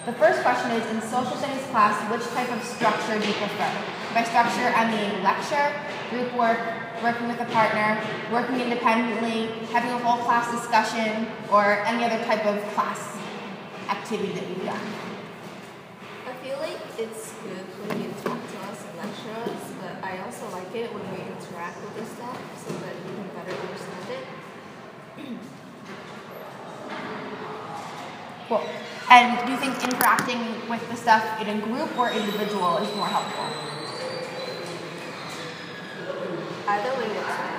The first question is, in social studies class, which type of structure do you prefer? By structure, I mean lecture, group work, working with a partner, working independently, having a whole class discussion, or any other type of class activity that you've done. I feel like it's good when you talk to us and lecture us, but I also like it when we interact with this stuff so that we can better understand it. Cool. And do you think interacting with the stuff in a group or individual is more helpful? Either way works fine.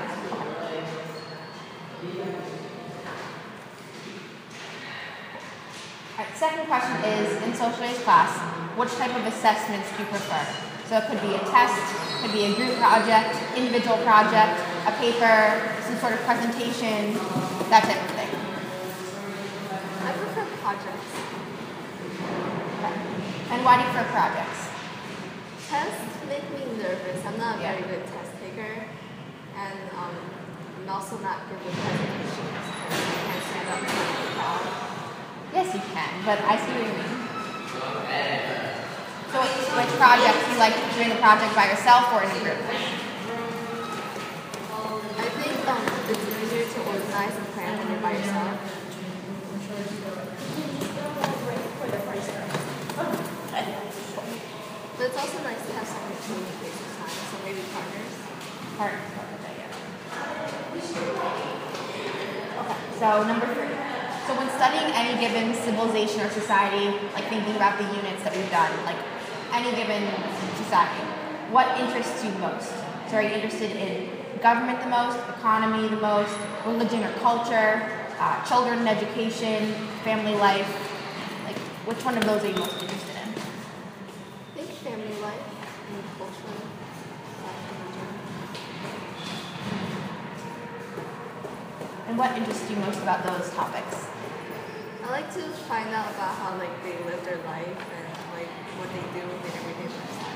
Alright, second question is, in social studies class, which type of assessments do you prefer? So it could be a test, it could be a group project, individual project, a paper, some sort of presentation, that type of thing. I prefer projects. Okay. And why do you prefer projects? Tests make me nervous. I'm not a very good test taker, and I'm also not good with presentations because I can't stand up in front of the crowd. Yes, you can, but I see what you mean. So which projects, you like doing the project by yourself or in a group? I think it's easier to organize and plan when you're by yourself. But it's also nice to have someone to communicate with time, so maybe partners. Partners, okay, okay, so number 3. So when studying any given civilization or society, like thinking about the units that we've done, like any given society, what interests you most? So are you interested in government the most, economy the most, religion or culture, children and education, family life? Like, which one of those are you most interested in? I think family life and culture. And what interests you most about those topics? I like to find out about how they live their life and what they do in their everyday lifestyle.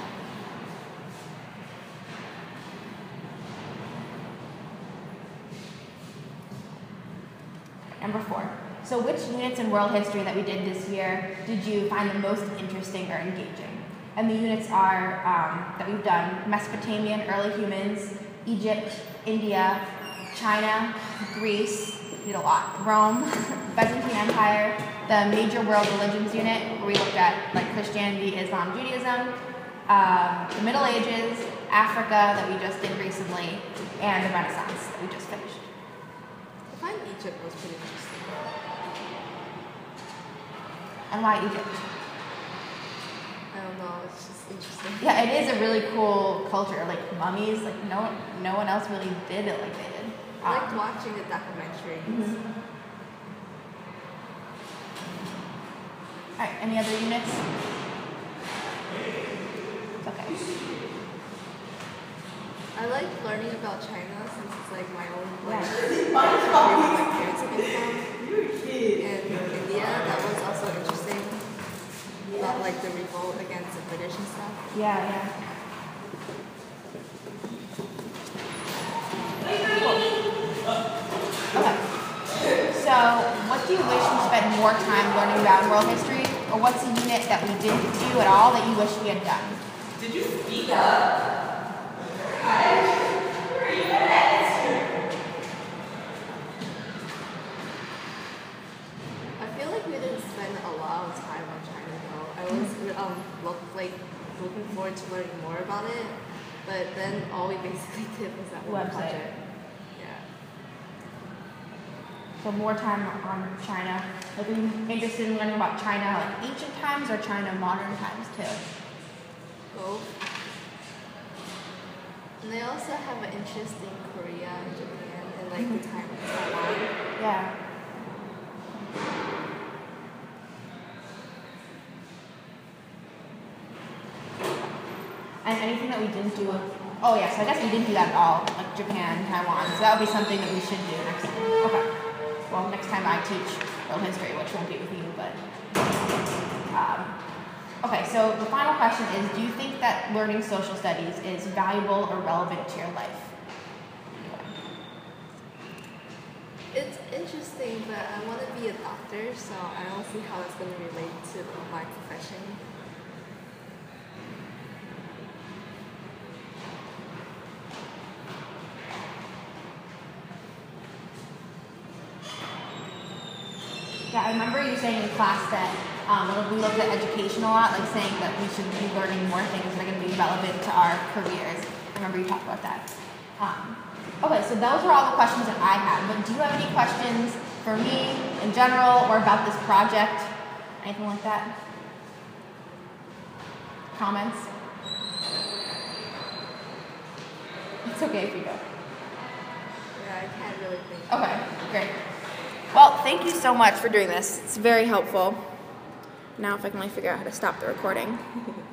Number 4. So which units in world history that we did this year did you find the most interesting or engaging? And the units are, that we've done, Mesopotamian, early humans, Egypt, India, China, Greece, we did a lot, Rome, Byzantine Empire, the major world religions unit, where we looked at like Christianity, Islam, Judaism, the Middle Ages, Africa that we just did recently, and the Renaissance that we just finished. I find Egypt was pretty interesting. And why Egypt? I don't know, it's just interesting. Yeah, it is a really cool culture. Like mummies, like no one else really did it like they did. I liked watching the documentaries. Mm-hmm. Alright, any other units? It's okay. I like learning about China since it's like my own place. Yeah. Where my parents came from. And India, that was also interesting. About like the revolt against the British and stuff. Yeah. Okay. So, what do you wish we spent more time learning about in world history? Or what's a unit that we didn't do at all that you wish we had done? Did you speak up? I feel like we didn't spend a lot of time on China though. I was looking forward to learning more about it, but then all we basically did was that one Website. project. Yeah. So more time on China. Like, are you interested in learning about China, like ancient times or China modern times too? Both. And they also have an interest in Korea and Japan and like the time of Taiwan. Yeah. And anything that we didn't do, oh yes, I guess we didn't do that at all, like Japan, Taiwan, so that would be something that we should do next time. Okay. Well, next time I teach world history, which won't be with you, but, okay, so the final question is, do you think that learning social studies is valuable or relevant to your life? It's interesting interesting, but I want to be a doctor, so I don't see how it's going to relate to my profession. Yeah, I remember you saying in class that when we looked at education a lot, like saying that we should be learning more things that are going to be relevant to our careers. I remember you talked about that. Okay, so those were all the questions that I had, but do you have any questions for me in general or about this project? Anything like that? Comments? It's okay if you don't. Yeah, I can't really think. Okay, great. Well, thank you so much for doing this. It's very helpful. Now if I can only figure out how to stop the recording.